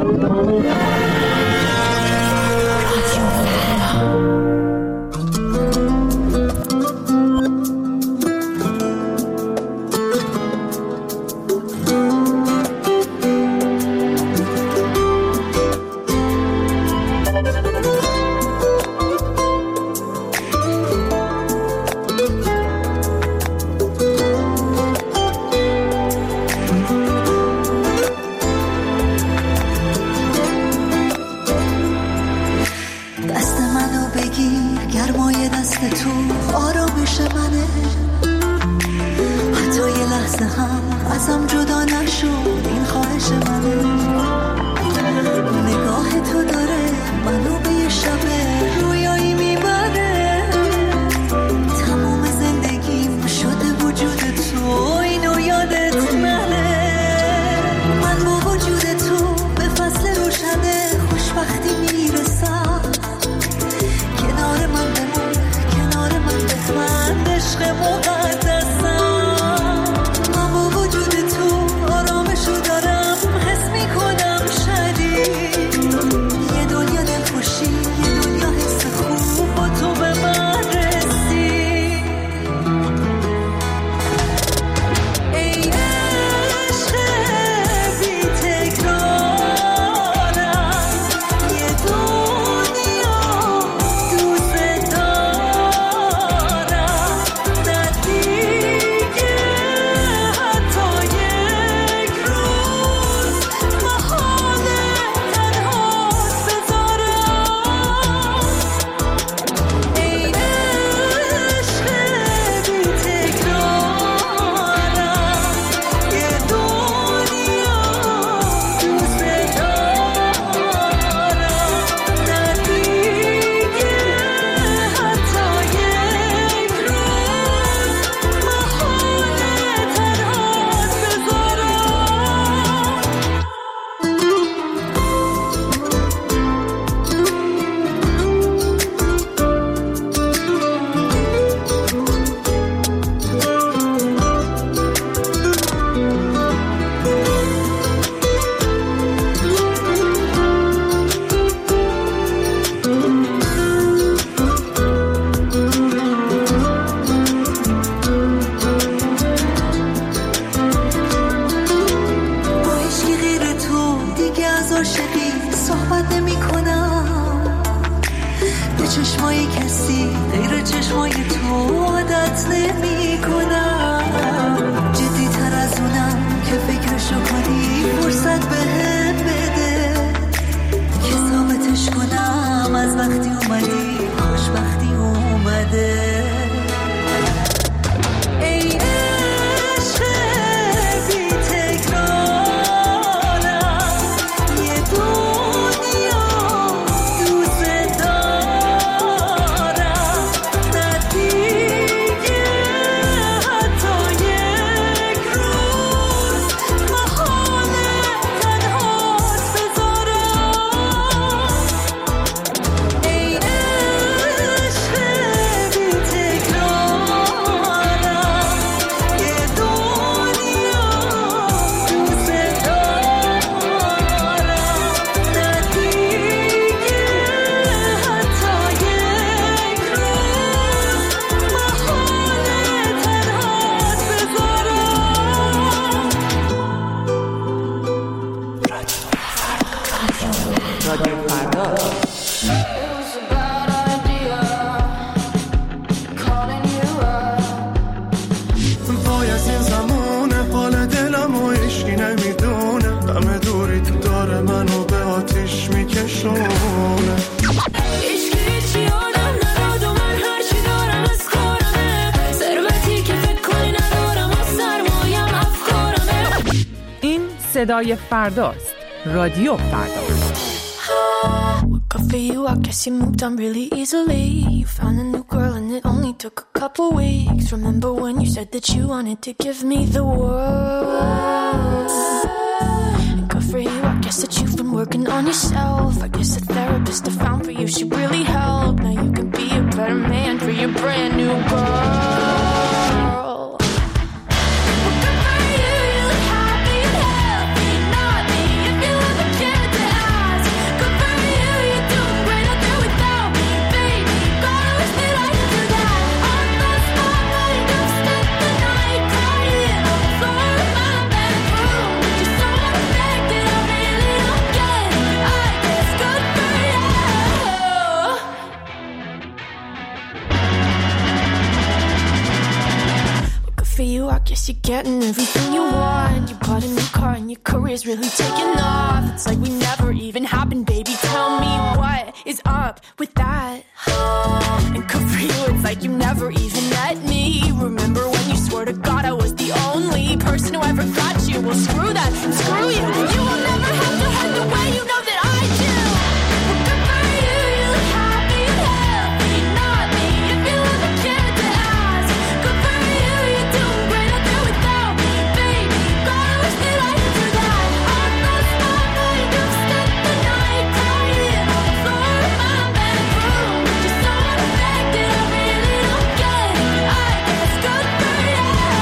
صدای فرداست. رادیو فردا. Good for you, I guess you moved on really easily. You found a new girl and it only took a couple weeks. Remember when you said that you wanted to give me the world? Good for you, I guess that you've been working on yourself. I guess the therapist I found for you should really help. Now you can be a better man for your brand new girl. Good for you, you look happy and healthy, not me. If you ever cared to getting everything you want. You bought a new car and your career's really taking off. It's like we never even happened, baby. Tell me what is up with that? And good for you, it's like you never even met me. Remember when you swore to God I was the only person who ever got you? Well, screw that, screw you. You will never have to hurt the way you know that I do. Well, good for you, you look happy and healthy. Not me, if you ever cared to ask. Good for you, you're doing great out there without me, baby. God, I wish that I could do that. I lost my mind, I've spent the night crying on the floor of my bedroom. Just so unaffected, I really don't get it. I guess good for you.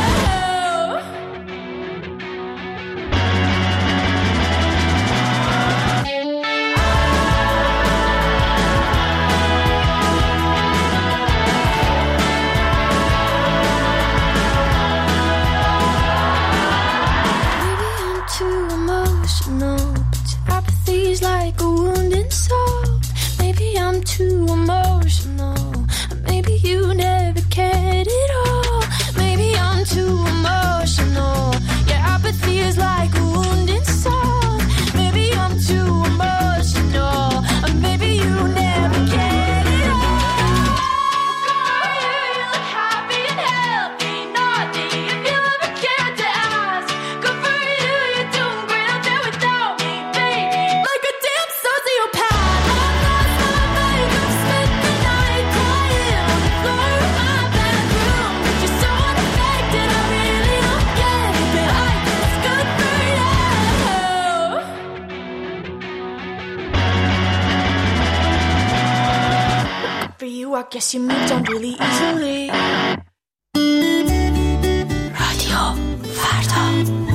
Maybe I'm too emotional, but your apathy's like a wounded soul. Maybe I'm too emotional, or maybe you never cared at all. Maybe I'm too emotional, your apathy is like a wounded soul. Maybe I'm too emotional, or maybe you never cared at all. You look happy and healthy, not me, if you ever cared to ask. Good for you, you're doing great out there without me, baby. Like a damn sociopath. I lost my mind, I've spent the night crying on the floor of my bedroom. You're so unaffected, I really don't get it, but I guess good for you. Good for you, I guess you moved on really easily. رادیو فردا.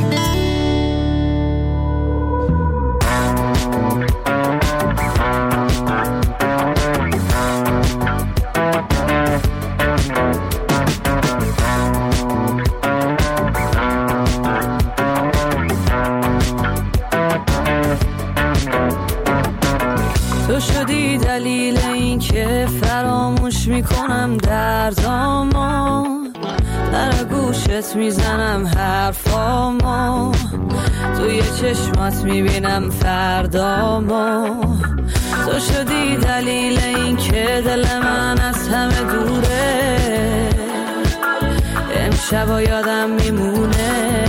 تو شدی دلیل این که فراموش میکنم دردامو، در گوشت میزنم حرفامو، توی چشمات میبینم فردامو. تو شدی دلیل این که دل من از همه دوره، امشبا یادم میمونه.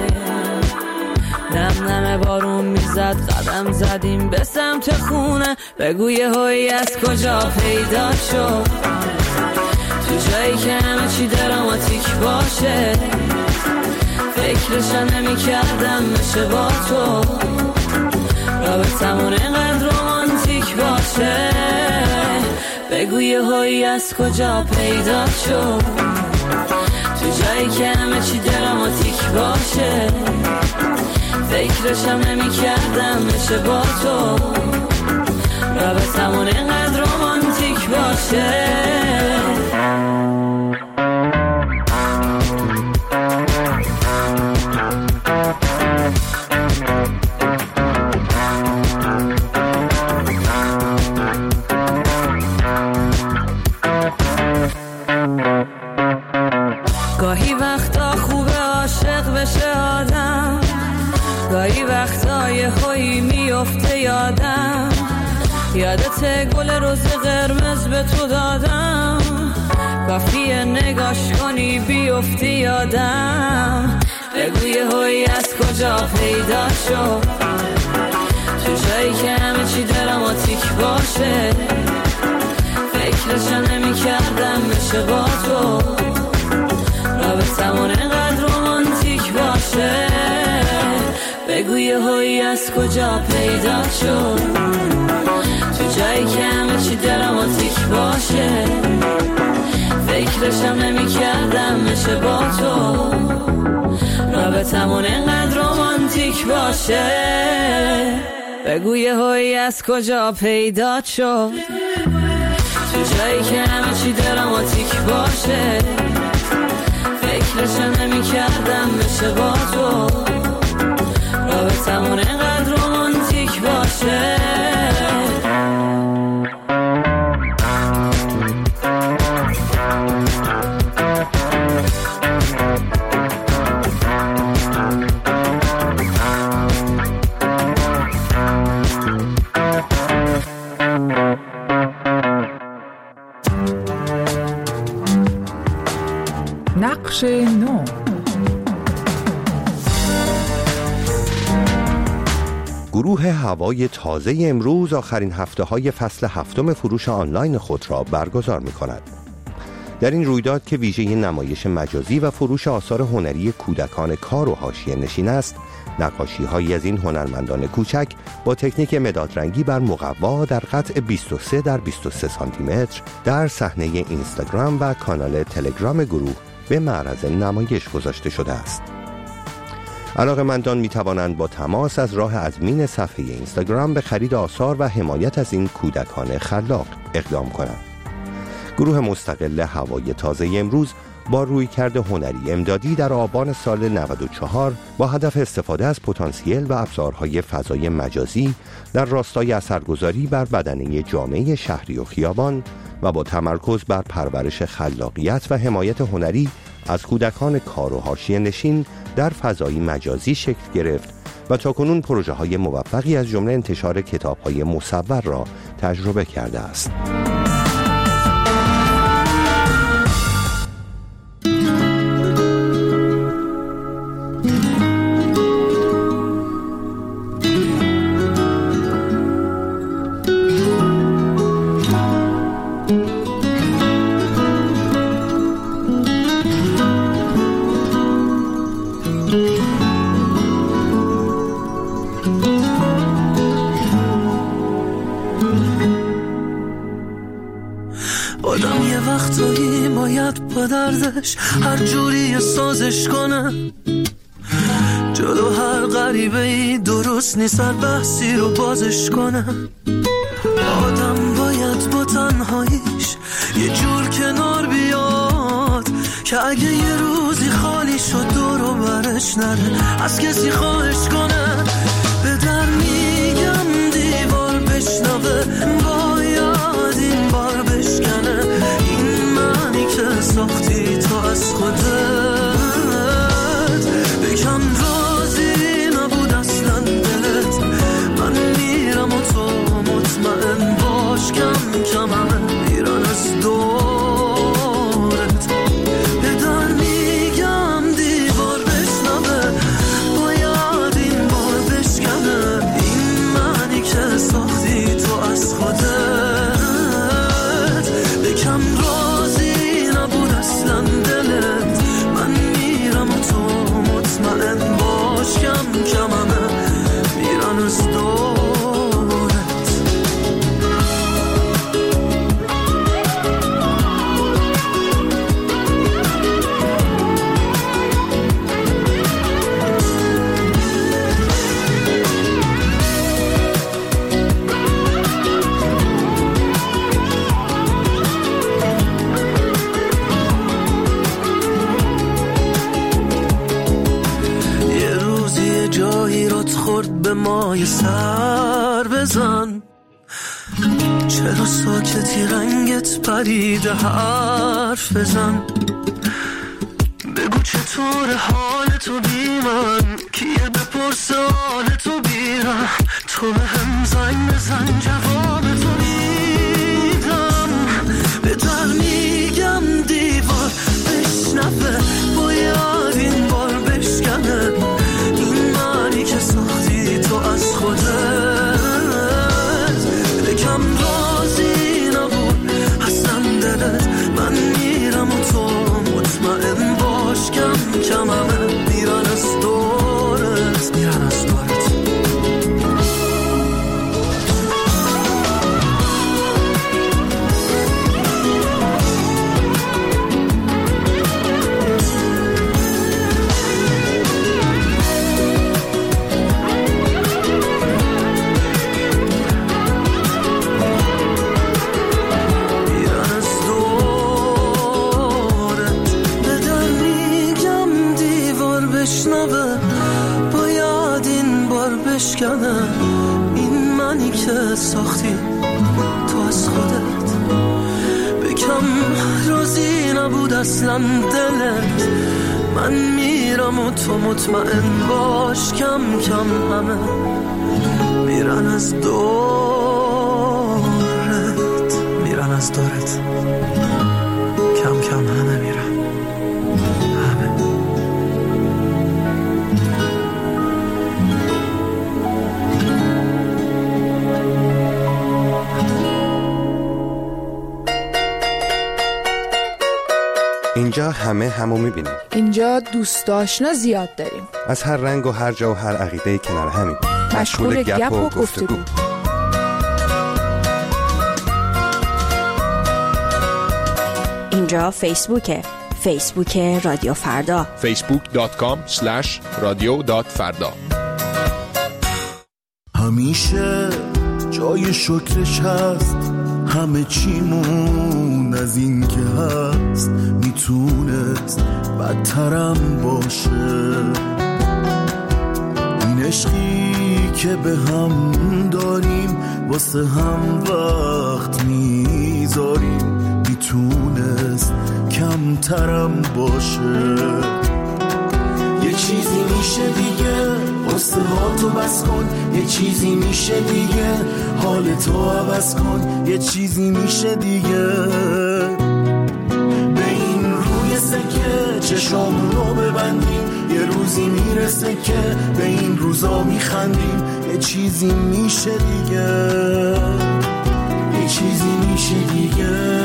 نم نم بارون میزد، قدم زدیم به سمت خونه. بگو یه هایی از کجا پیدا شد، تو جایی که همه چی دراماتیک باشه. فکرشم نمی کردم بشه با تو، رابطمون اینقدر رومانتیک باشه. بگو یه هایی از کجا پیدا شد، تو جایی که همه چی دراماتیک باشه. فکرشم نمی کردم بشه با تو، رابطمون اینقدر رومانتیک باشه. گاهی وقتا خوبه عاشق بشه آدم، گاهی وقتا یه هایی میفته یادم. یادت گل روز قرمز به تو دادم، کافیه نگاش کنی بیفتی یادم. بگو یه هایی از کجا پیدا شد، تو جایی که همه چی دراماتیک باشه. فکرشم نمی کردم بشه با تو، رابطمون اینقدر رومانتیک باشه. بگو یه هایی از کجا پیدا شد، تو جایی که همه چی دراماتیک باشه. فکرشم نمی کردم بشه با تو، رابطمون اینقدر رومانتیک باشه. بگو یه هایی از کجا پیدا شد، تو جایی که همه چی دراماتیک باشه. فکرشم نمی کردم بشه با تو، رابطمون اینقدر رومانتیک باشه. گروه هوای تازه امروز آخرین هفته‌های فصل هفتم فروش آنلاین خود را برگزار می‌کند. در این رویداد که ویژه نمایش مجازی و فروش آثار هنری کودکان کار و حاشیه نشین است، نقاشی‌هایی از این هنرمندان کوچک با تکنیک مدادرنگی بر مقوا در قطع 23 در 23 سانتیمتر در صحنه اینستاگرام و کانال تلگرام گروه به معرض نمایش گذاشته شده است. علاقه‌مندان می‌توانند با تماس از راه ادمین صفحه اینستاگرام به خرید آثار و حمایت از این کودکان خلاق اقدام کنند. گروه مستقل هوای تازه امروز با رویکرد هنری امدادی در آبان سال 94 با هدف استفاده از پتانسیل و ابزارهای فضای مجازی در راستای اثرگذاری بر بدنه جامعه شهری و خیابان و با تمرکز بر پرورش خلاقیت و حمایت هنری از کودکان کار و حاشیه نشین در فضای مجازی شکل گرفت و تاکنون پروژه‌های موفقی از جمله انتشار کتاب‌های مصور را تجربه کرده است. آدم یه وقتایی باید با دردش هر جوری سازش کنه، جلو هر غریبه‌ای درست نیست هر بحثی رو بازش کنه. آدم باید با تنهاییش یه جور کنار بیاد که اگه یه روزی خالی شد دور و برش نره از کسی خواهش کنه. به در میگم دیوار بشنوه، باید این بار بشکنه، این معنی که ساختی تو از خودت. بکن راضی نبود اصلا دلت، من میرم و تو مطمئن باش کم کم همه میرن از دورت. به در میگم دیوار بشنوه، باید این بار بشکنه، این معنی که ساختی تو از خودت. بکن راضی نبود اصلا دلت، من میرم و تو مطمئن باش کم کم همه میرن از دورت. به مای سر بزن، چرا ساکتی رنگت پریده حرف بزن. بگو چطور حال تو بی من، کیه بپرس حال تو بیرم. تو به هم زنگ بزن جواب تو میدم. به در میگم دیوار بشنوه، باید این بار بشکنه، این معنی که ساختی تو از خودت. بکم راضی نبود اصلا دلت، من میرم و تو مطمئن باش کم کم همه میرن از دورت، میرن از دورت. باید این بار بشکنه، این منی که ساختی تو از خودت. بکم راضی نبود اصلا دلت، من میرم و تو مطمئن باش کم کم همه میرن از دورت، میرن از دورت، کم کم همه میرن. اینجا همه همو میبینیم. اینجا دوست آشنا زیاد داریم. از هر رنگ و هر جا و هر عقیده کنار همیم. مشغول گپ و گفتگو. اینجا فیسبوک رادیو فردا. facebook.com/radio.farda. همیشه جای شکرش هست، همه چیمون از این که هست میتونست بدترم باشه. این عشقی که به هم داریم واسه هم وقت میذاریم میتونست کمترم باشه. یه چیزی میشه دیگه قصه ها تو بس کن، یه چیزی میشه دیگه حال تو عوض کن، یه چیزی میشه دیگه به این روی سکه چشامونو ببندیم، یه روزی میرسه که به این روزا میخندیم، یه چیزی میشه دیگه، یه چیزی میشه دیگه.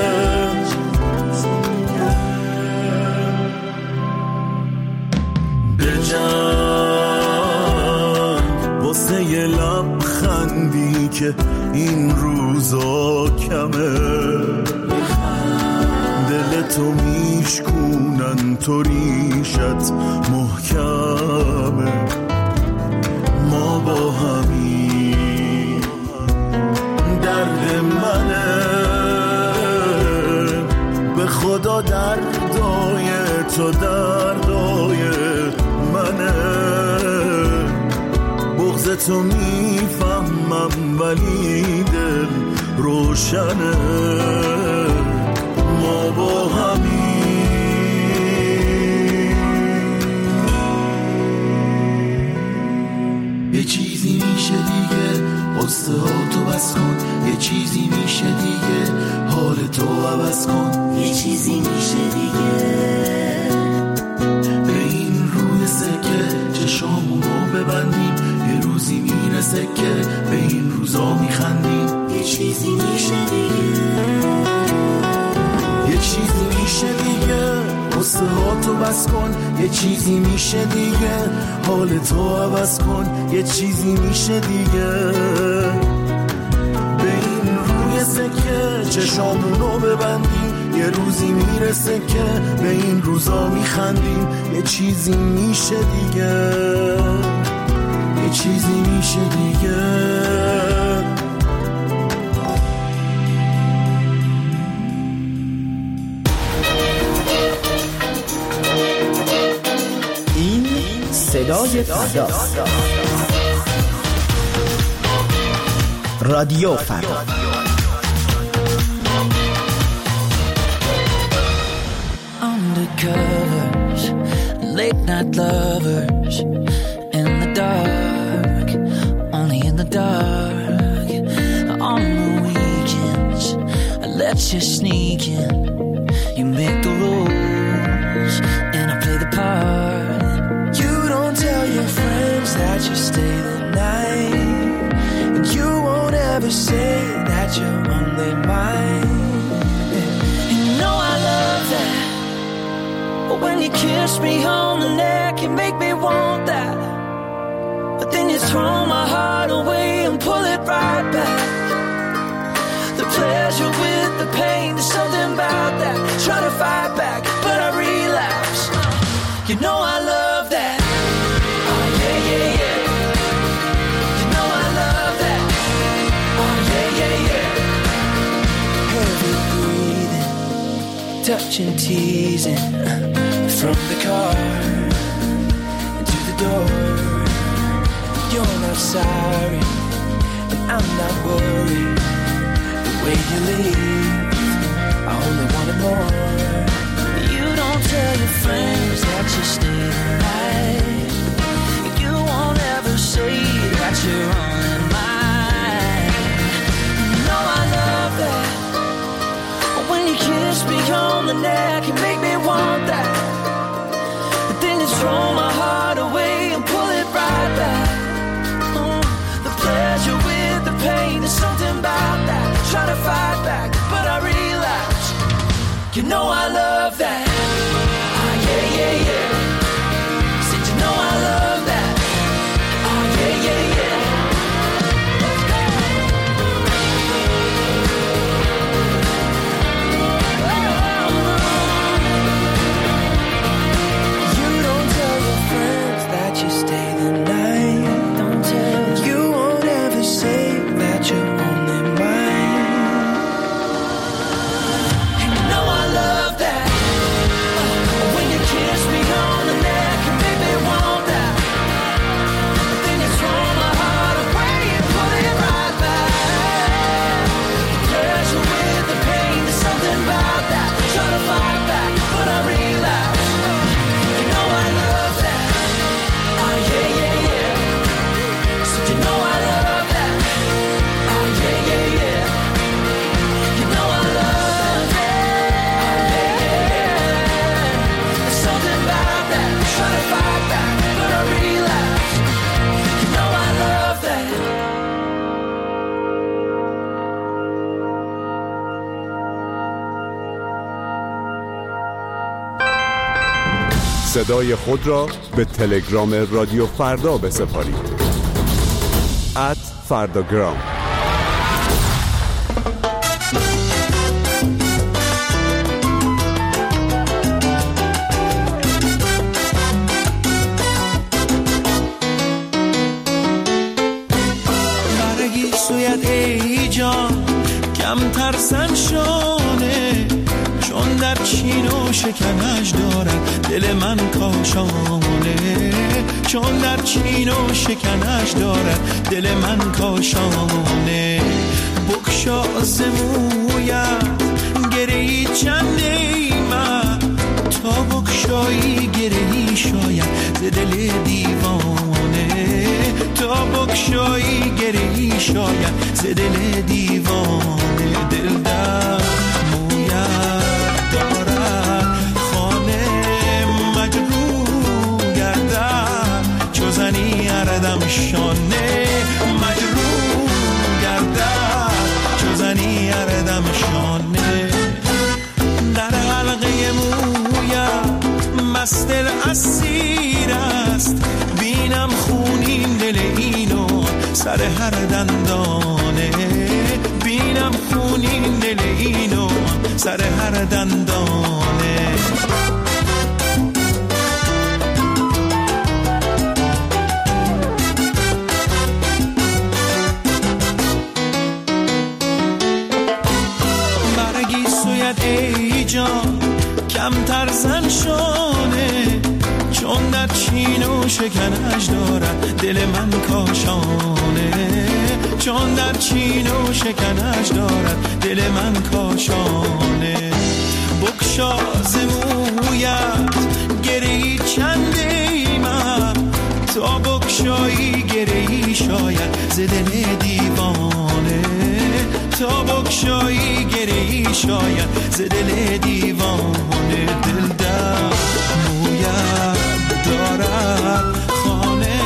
واسه یه لبخندی که این روزا کمه، دلتو میشکونن تو ریشت محکمه. ما با همین درد منه، به خدا دردای تو دردای منه. بغض تو میفهمم ولی دل روشنه. ما با همین یه چیزی میشه دیگه قصه ها تو بس کن، یه چیزی میشه دیگه حال تو عوض کن، یه چیزی میشه دیگه به این روی سکه چشامونو ببندیم، یه روزی میرسه که به این روزا میخندیم، یه چیزی میشه دیگه، یه چیزی میشه دیگه قصه ها تو بس کن، یه چیزی میشه دیگه حال تو عوض کن، یه چیزی میشه دیگه به این روی سکه چشامونو ببندیم، یه روزی میرسه که به این روزا میخندیم، یه چیزی میشه دیگه، یه چیزی میشه دیگه. این صدای فردا، رادیو فردا. Undercovers, late night lovers, in the dark, only in the dark. On the weekends, I let you sneak in. You make the rules, and I play the part. You don't tell your friends that you stay the night, and you won't ever say that you're only mine. You know I love that. But when you kiss me on the neck, you make me want that. But then you throw my heart away and pull it right back. The pleasure with the pain, there's something about that. Try to fight back, but I relapse. You know I love that. Oh yeah, yeah, yeah. You know I love that. Oh yeah, yeah, yeah. Heavy breathing, touching, teasing. From the car to the door, you're not sorry, and I'm not worried. The way you leave, I only wanted more. You don't tell your friends that you stay the night. You won't ever say that you're only mine. You know I love that. When you kiss me on the neck, you make me want that. Throw my heart away and pull it right back. The pleasure with the pain, there's something about that. Try to fight back, but I relapse. You know I love that. صدای خود را به تلگرام رادیو فردا بسپارید. @فرداگرام. برگی سویت ای جان کم ترسن شانه، چون در چین و شکنش دارد دل من کاشانه، چون در چین و شکنش دارد دل من کاشانه. بکشا ز مویت گرهی چند ای من، تا بکشایی گرهی شاید ز دل دیوانه، تا بکشایی گرهی شاید ز دل دیوانه. دل در مویت دارد خانه مجروح گردد، چو زنی اردم شانه مجروح گردد، چو زنی اردم شانه. در حلقه مویت مست اسیر است، بینم خونین دل اینو سر هر دندانه، بینم خونین دل اینو سر هر دندانه. برگی سویت ای جان کم ترسن شانه، چون در چین و شکنش دارد دل من کاشانه، چون در چین و شکنش دارد دل من کاشانه. بکشا ز مویت گرهی چند ای من، تا بکشایی گرهی شاید ز دل دیوانه، تا بکشایی گرهی شاید ز دل دیوانه. دل در مویت دارد خانه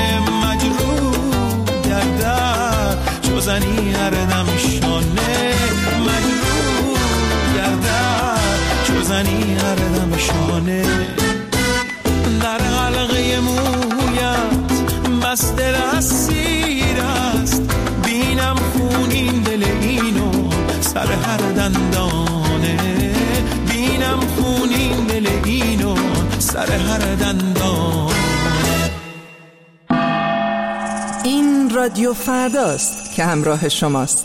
مجروح گردد، چو زنی اردم شانه مجروح گردد، چو زنی اردم شانه. در حلقه مویت مست اسیر است، بینم خونین دل اینو سر هر دندانه، بینم خونین دل اینو سر هر دندانه. این رادیو فرداست که همراه شماست.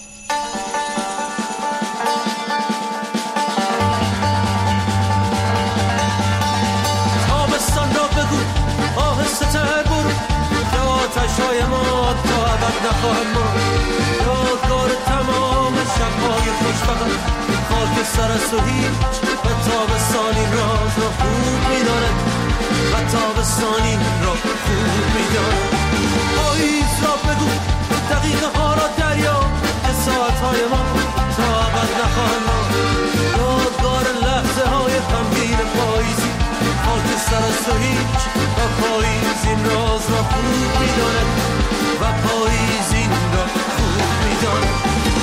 آبستان را بگو آهسته تر برو، که آتش‌های ما تا ابد نخواهد مرد. یادگار تمام شب‌های خوشبخت خاک سر است و هیچ، و تابستان این راز را خوب می‌داند، و تابستان این را خوب می‌داند. پاییز را بگو دقیقه ها را دریا، که ساعت‌های ما تا ابد نخواهند ماند. یادگار لحظه های غمگین پاییزی خاک سر است و هیچ، و پاییز این راز را خوب می‌داند، و پاییز این را خوب می‌داند.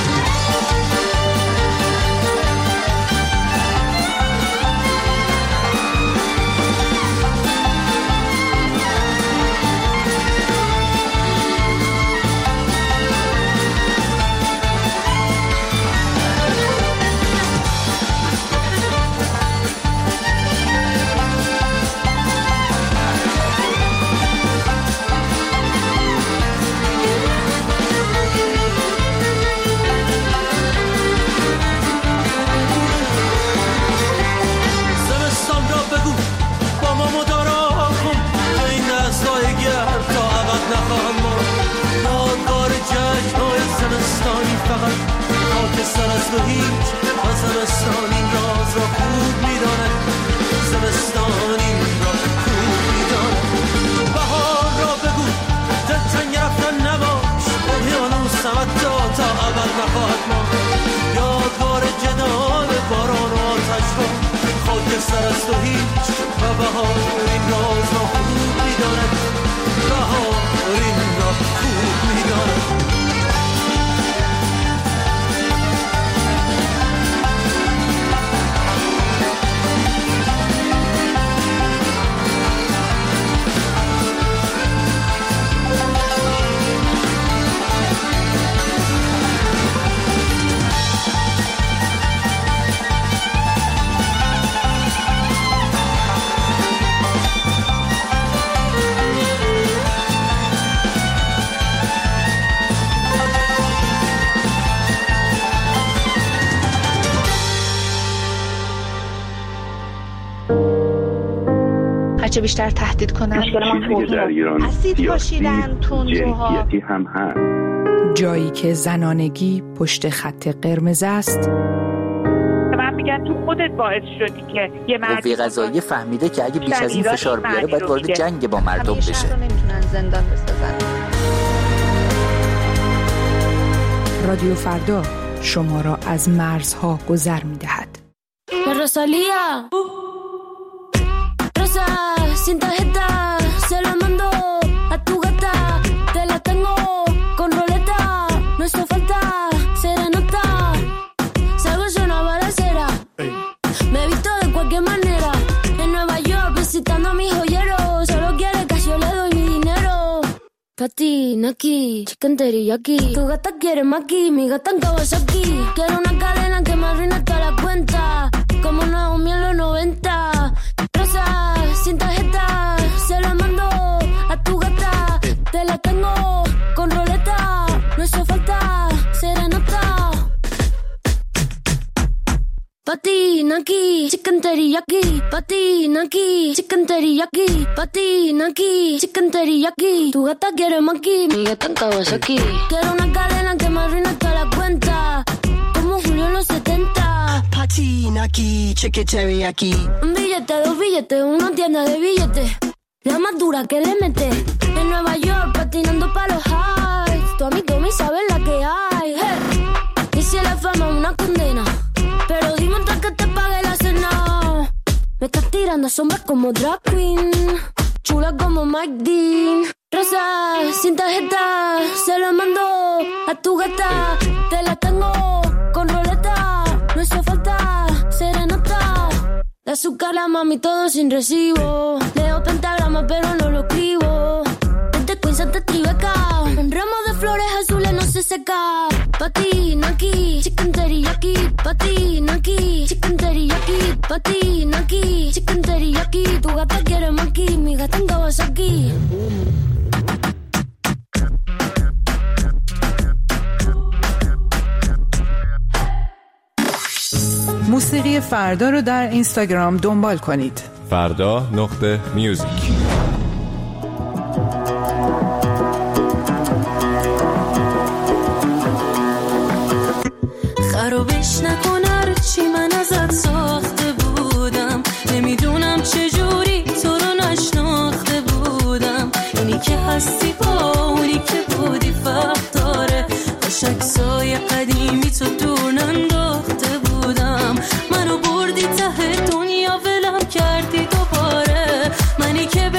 سر است و هیچ، و زمستان این راز را خوب می‌داند، زمستان این را خوب می‌داند. بهار را بگو دلتنگ رفتن نباش، اقیانوس حتی تا ابد نخواهد ماند. یادگار جدال باران و آتش را خاک سر است و هیچ، و بهار این راز را خوب می‌داند، بهار این را خوب می‌داند. چه بیشتر تهدید کنن. چیزی که در ایران سیاسی جنسیتی هم هست. جایی که زنانگی پشت خط قرمز است. من میگم تو خودت باعث شدی که یه قوه قضاییه فهمیده که اگه بیش از این فشار بیاره باید وارد جنگ با مردم بشه. همیشه نمیتونن زندان بسازن. رادیو فردا شما را از مرزها گذر می‌دهد. Rosalía, Rosa, sin tarjeta, se la mando a tu gata, te la tengo con roleta, no hizo falta serenata, salgo yo una balacera, me he visto de cualquier manera, en Nueva York visitando a mis joyeros, solo quiere que yo le doy mi dinero. Pati, Naki, chicken teriyaki, tu gata quiere maki, mi gata en Kawasaki, quiero una cadena que me arruine toda la cuenta. Como Naomi en los 90. Rosa, sin tarjeta, se la mando a tu gata. Te la tengo con roleta, no hizo falta serenata. Pati, Naki, chicken teriyaki. Pati, Naki, chicken teriyaki. Pati, Naki, chicken teriyaki. Tu gata quiere maki, mi gata en Kawasaki. Quiero una cadena que me arruine toda la cuenta. Como Julio en los 70. Pati, Naki, chicken teriyaki. Un billete, dos billetes, una tienda de billetes. La más dura que le mete. En Nueva York patinando pa' los highs. Tu amigo me sabe la que hay. Hey. Y si la fama una condena, pero dime antes que te pague la cena. Me estás tirando sombras como drag queen, chula como Mike Dean. Rosa, sin tarjeta, se la mando a tu gata. Te la tengo con roleta, no hizo falta serenata. De azúcar la mami todo sin recibo. Leo pentagrama pero no lo escribo. Este Queen Santa Tribeca, un ramo de flores azules no se seca. Pati, Naki, chicken teriyaki. Pati, Naki, chicken teriyaki. Pati, Naki, chicken teriyaki. Tu gata quiere maki, mi gata en Kawasaki. موسیقی فردا رو در اینستاگرام دنبال کنید. فردا.music. خرابش نکن هرچی من ازت ساخته بودم، نمیدونم چجوری تو رو نشناخته بودم. اینی که هستی با اونی که بودی فرق داره، باش عکسای قدیمی تو دور ننداخته بودم. منو بردی ته دنیا ولم کردی دوباره، منی که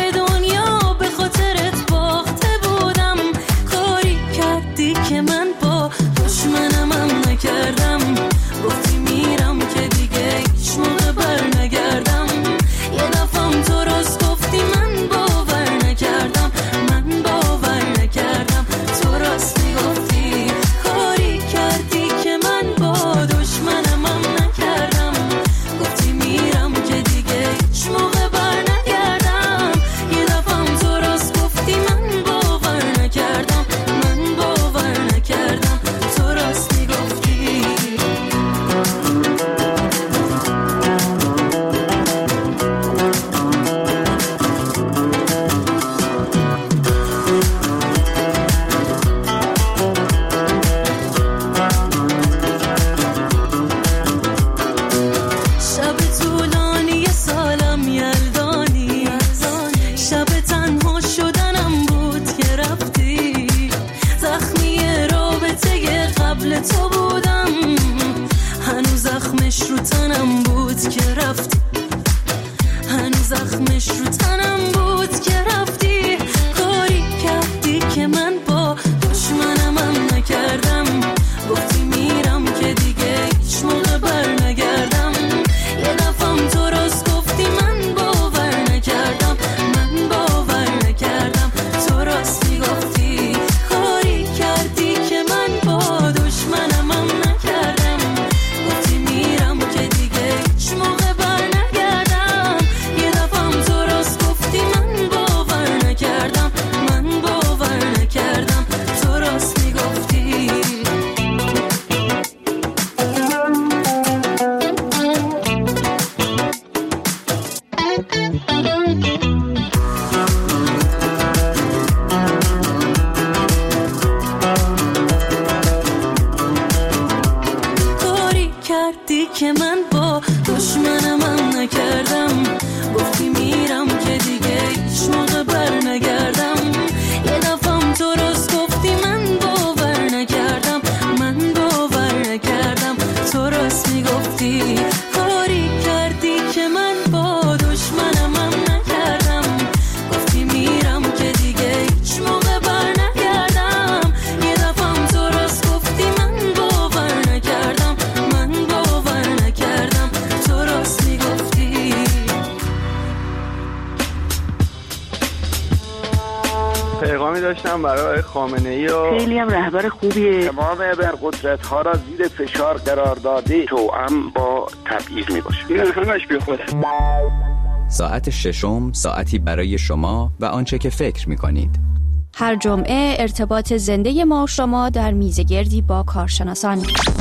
داشتم برای خامنه‌ای و خیلی هم رهبر خوبیه. تمام ابرقدرت‌ها را زیر فشار قرار داده. توأم با تبعیض میباشه. این همش بی خوده. ساعت ششم، ساعتی برای شما و آنچه که فکر می‌کنید. هر جمعه ارتباط زنده ما و شما در میزگردی با کارشناسان.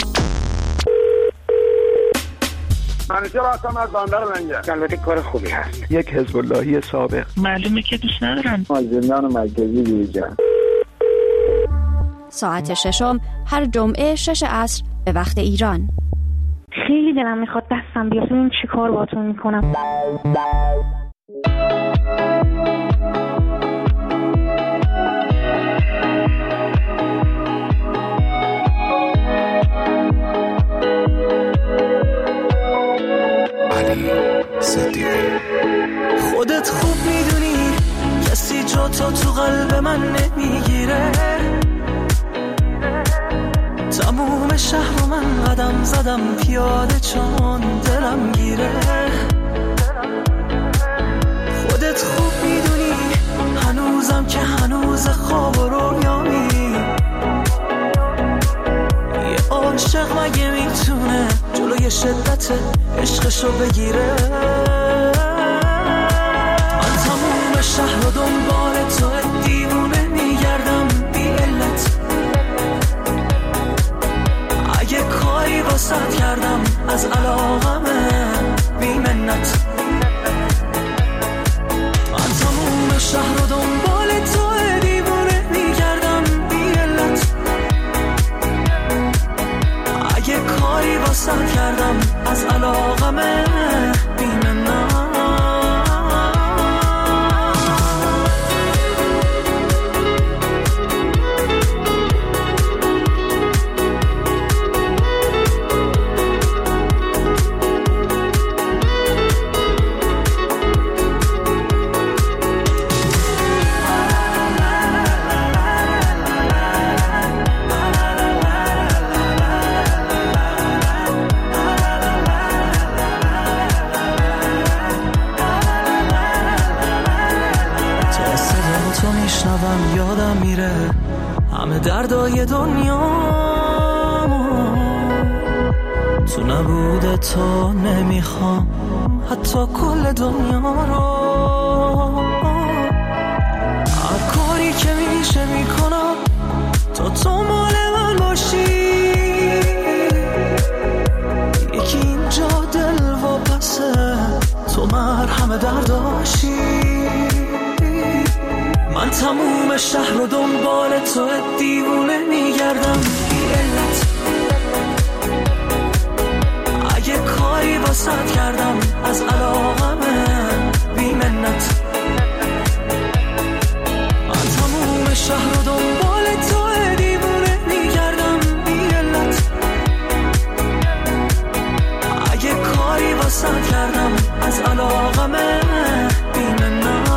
منیجر هستم از بندر منجر. البته کار خوبی هست. یک حزب اللهی سابق. معلومه که دوست ندارن. از زندان مرکزی بیرون. ساعت ششم هر جمعه 6 عصر به وقت ایران. خیلی دلم میخواد دستم بیاد. این چی کار باهاتون میکنم؟ خودت خوب میدونی کسی جا تو قلب من نمیگیره. تموم شهر رو من قدم زدم پیاده چون دلم گیره. خودت خوب میدونی هنوزم که هنوز خواب و رویامی. یه عاشق مگه میتونه جلوی شدت عشقشو بگیره؟ من تموم شهر رو دنبال تو دیوونه میگردم بی علت. اگه کاری واسط کردم از علاقمه بی منت. من تموم شهر رو دنبال تو دیوونه میگردم بی علت. اگه کاری واسط کردم از علاقمه بی منت. یادم میره همه دردای دنیا تو نبوده تو نمیخوام حتی کل دنیا رو. هر کاری که میشه میکنم تا تو مال من باشی. یکی اینجا دل و پسه تو مرهم درداشی. من تموم شهر رو دنبال تو دیوونه میگردم بی علت. اگه کاری واسط کردم از علاقمه بی منت. من تموم شهر رو دنبال تو دیوونه میگردم بی علت. اگه کاری واسط کردم از علاقمه بی منت.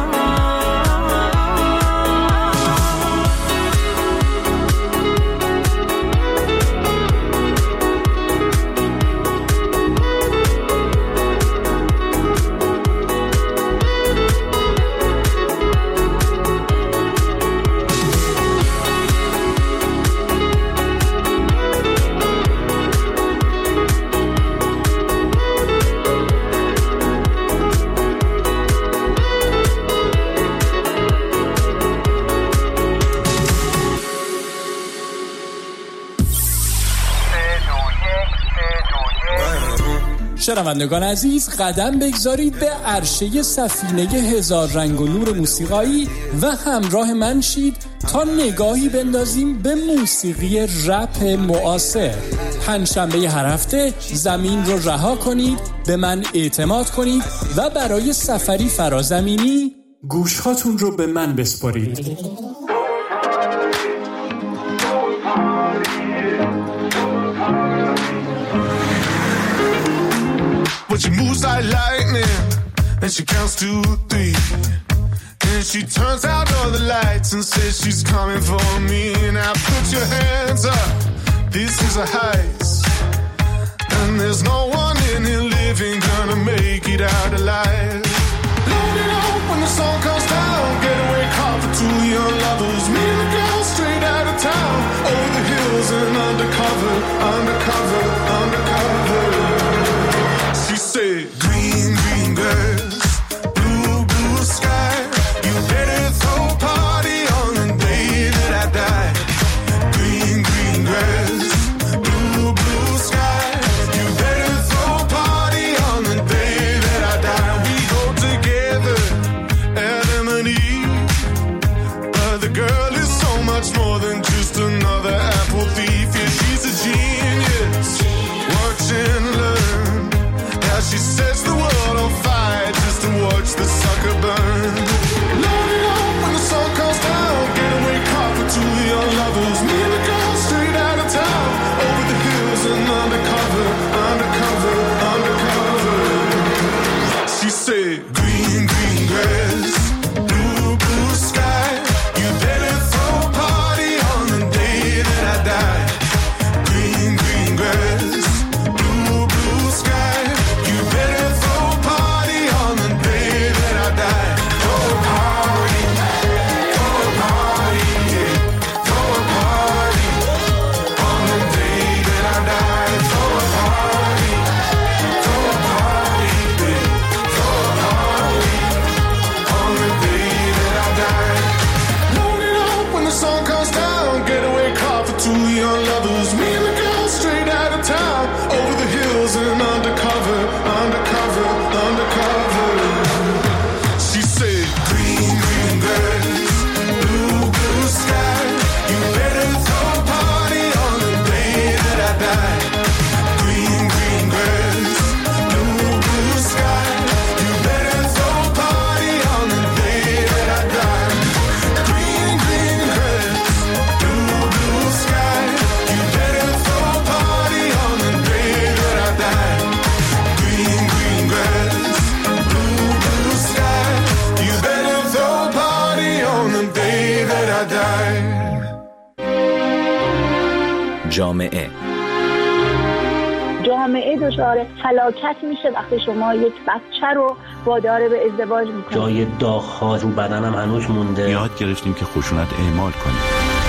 شنوندگان عزیز، قدم بگذارید به عرشه سفینه هزار رنگ و نور موسیقایی و همراه من شید تا نگاهی بندازیم به موسیقی رپ معاصر. پنجشنبه هر هفته زمین رو رها کنید، به من اعتماد کنید و برای سفری فرازمینی گوشهاتون رو به من بسپارید. But she moves like lightning, and she counts to 3. And she turns out all the lights and says she's coming for me. Now put your hands up, this is a heist. And there's no one in here living gonna make it out alive. Load it up when the sun comes down, getaway car for two young lovers, me and the girl straight out of town, over the hills and undercover. She said, green, green grass, blue, blue sky, you better throw a party on the day that I die. Green, green grass, blue, blue sky, you better throw a party on the day that I die. We go together, Adam and Eve, but the girl is so much more than just another apple thief. Yeah, she's a genius, watch and learn, how she sets the world on fire just to watch the sucker burn. Load it up when the sun comes down, getaway car for two young lovers, me and the girl straight out of town, over the hills and undercover. She said, green, green grass, blue, blue sky, you better throw a party on the day that I die. Green, green grass, blue, blue sky, you better throw a party on the day that I die. Throw a party, throw a party, yeah. Throw a party on the day that I die. Throw a party, throw a party, yeah. Throw a party on the day that I die. Load it up when the sun comes down, getaway car for two young lovers, me and the girl straight out of town, over the hills and undercover. She said, green, green grass, blue, blue sky, you better throw a party on the day that I die. Green, green grass, blue, blue sky, you better throw a party on the day that I die. Green, green grass, blue, blue sky, you better throw a party on the day that I die. Green, green grass, blue, blue sky, you better throw a party on the day that I die. جامعه دچار فلاکت میشه وقتی شما یک بچه رو وادار به ازدواج میکنید. جای داغ‌ها رو بدنم هنوز مونده. یاد گرفتیم که خشونت اعمال کنیم.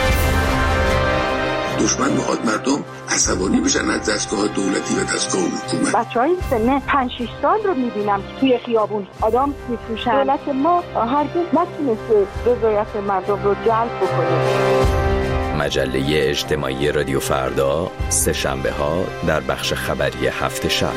دشمن میخواد مردم عصبانی بشن از دستگاه دولتی و دستگاه حکومت. بچهای سن 5-6 سال رو میبینم توی خیابون آدم میفروشن. دولت ما هرگز نتونسته رضایت مردم رو جلب بکنه. مجله اجتماعی رادیو فردا، سه شنبه ها در بخش خبری هفت شب.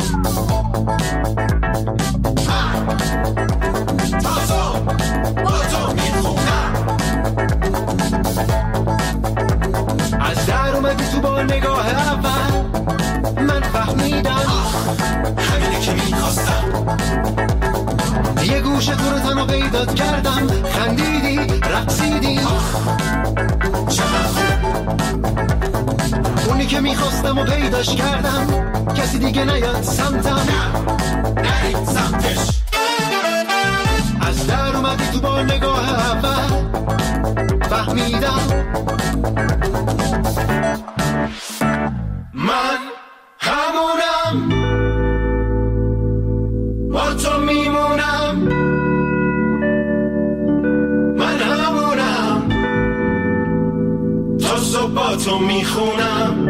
از در اومدی تو با نگاه اول من فهمیدم همینه که میخواستم یه گوشه تو رو تنها پیدات کردم خندیدی رقصیدی چقدر خوب اونی که میخواستم و پیداش کردم کسی دیگه نیاد سمتم نه سمتش از در اومدی تو با نگاه اول فهمیدم من همونم با تو میمونم من همونم تا صبح با تو میخونم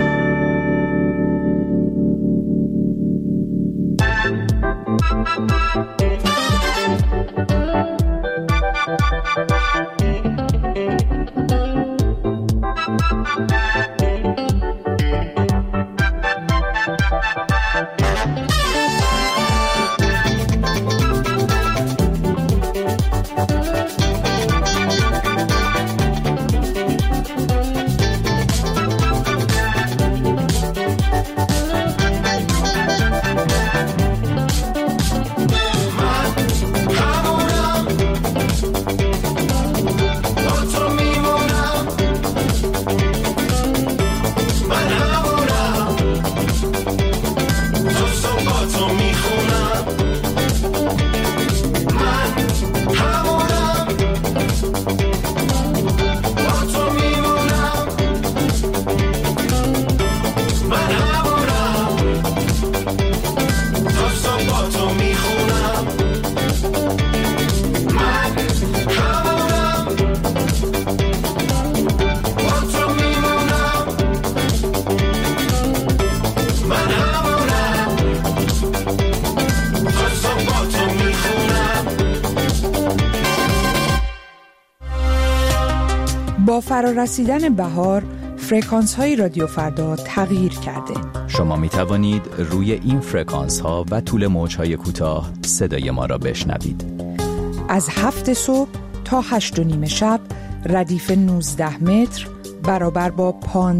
با فرارسیدن بهار فرکانس های رادیو فردا تغییر کرده. شما می توانید روی این فرکانس ها و طول موج های کوتاه صدای ما را بشنوید. از 7 صبح تا 8:30 شب ردیف 19 متر برابر با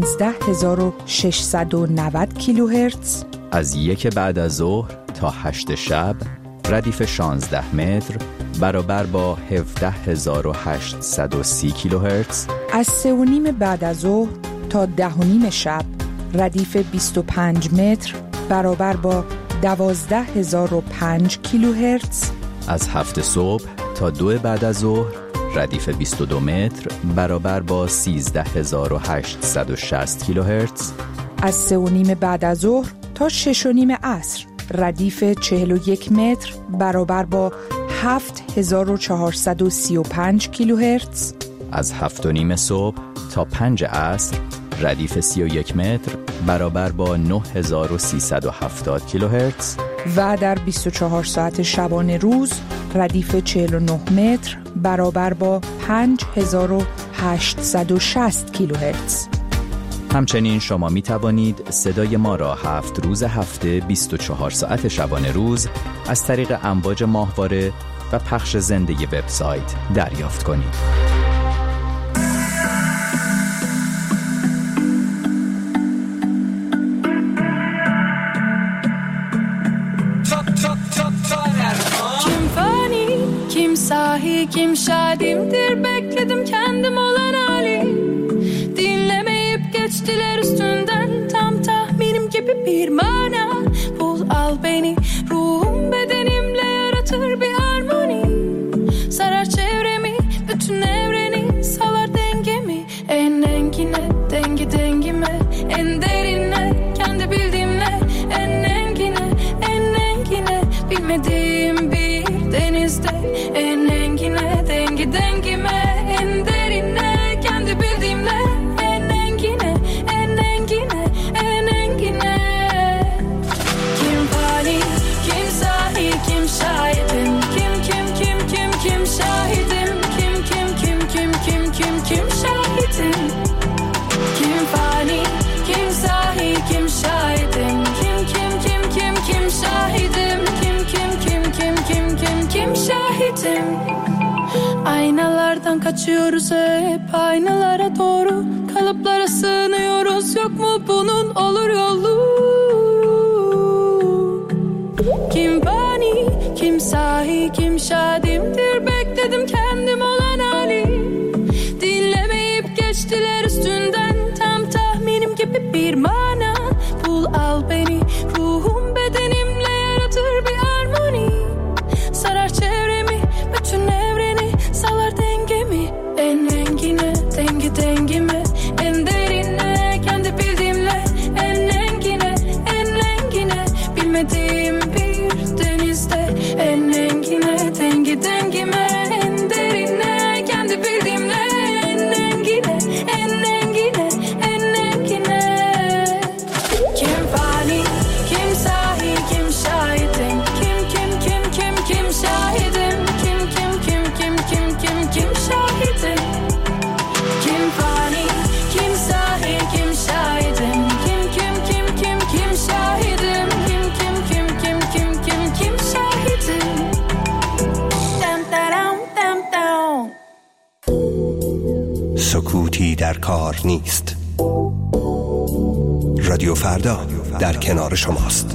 15690 کیلوهرتز. از 1 بعد از ظهر تا 8 شب ردیف 16 متر برابر با 17830 کیلوهرتز. از 3:30 بعد از ظهر تا 10:30 شب ردیف 25 متر برابر با 12005 کیلوهرتز. از 7 صبح تا 2 بعد از ظهر ردیف 22 متر برابر با 13860 کیلوهرتز. از 3:30 بعد از ظهر تا 6:30 عصر ردیف 41 متر برابر با 7435 کیلوهرتز. از 7:30 صبح تا 5 عصر ردیف 31 متر برابر با 9370 کیلوهرتز. و در 24 ساعت شبانه روز ردیف 49 متر برابر با 5860 کیلوهرتز. همچنین شما می توانید صدای ما را 7 روز هفته 24 ساعت شبانه روز از طریق امواج ماهواره و پخش زنده وبسایت دریافت کنید. Kim sahi kim şadimdir bekledim kendim olan hali. Dinlemeyip geçtiler üstünden tam tahminim gibi bir mana. Bul al beni ruhum bedenimle yaratır bir harmoni. Sarar çevremi bütün evreni salar dengemi. En engine dengi dengime en derine kendi bildiğimle en engine bilmediğim bir denizde en engine dengi dengime en derine kaçıyoruz hep aynalara doğru, kalıplara sığınıyoruz, yok mu bunun olur yolu? Kim fani, kim sahi, kim şadimdir, bekledim kendim olan hali. Dinlemeyip geçtiler üstünden, tam tahminim gibi bir mana. Bul al beni, ruhum bedenimle yaratır bir armoni. Sarar çevremi, bütün evreni, salar dengemi. En rengine, dengi dengime, en derine, kendi bildiğimle. En rengine, en rengine, bilmediğim bir denizde. En rengine, dengi dengime, en derine, kendi bildiğimle. En rengine, en rengine, en rengine. Kim fani, kim sahi, kim şahidim, kim şahidim, kim şahidim. Kim fani, kim sahi, kim şahidim, kim şahidim, kim şahidim. Dam. سکوتی در کار نیست. رادیو فردا در کنار شماست.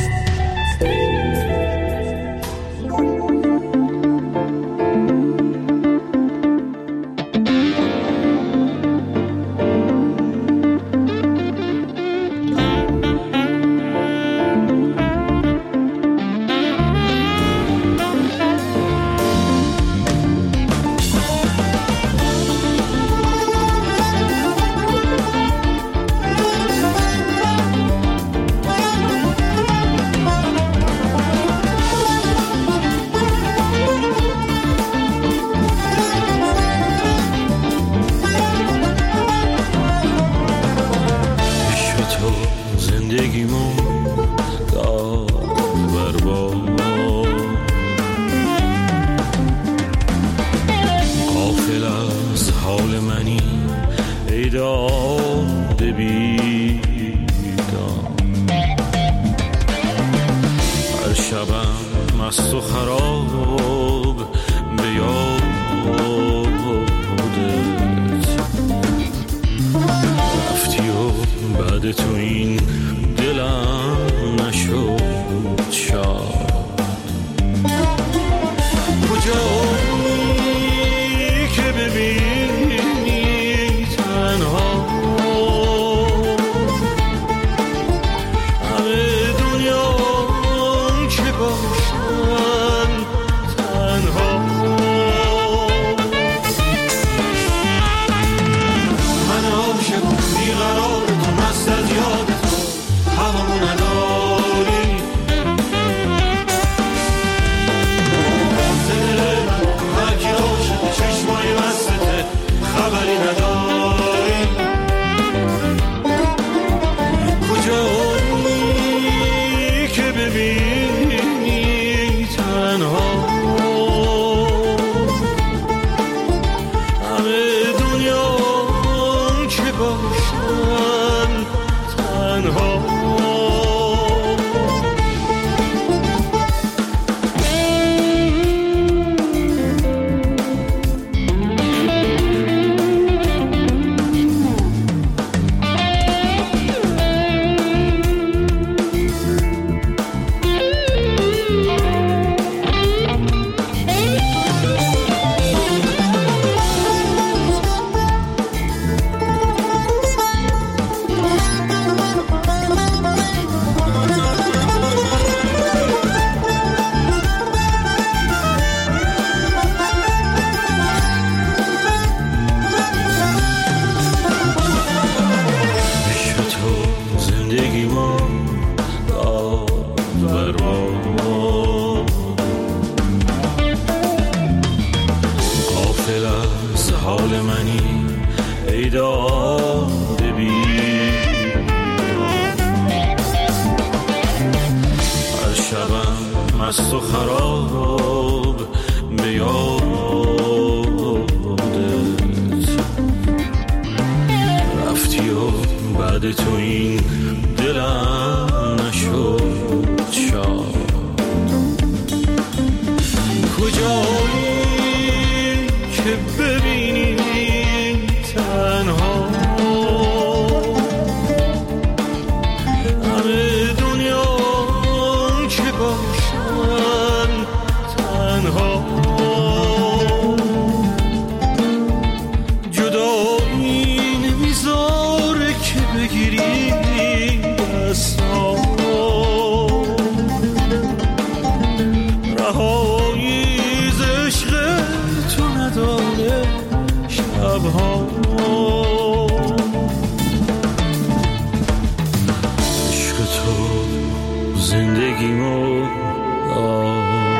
مست و خراب به یادت رفتی و بعد تو این دلم نشد شاد. کجایی که ببین زندگیمو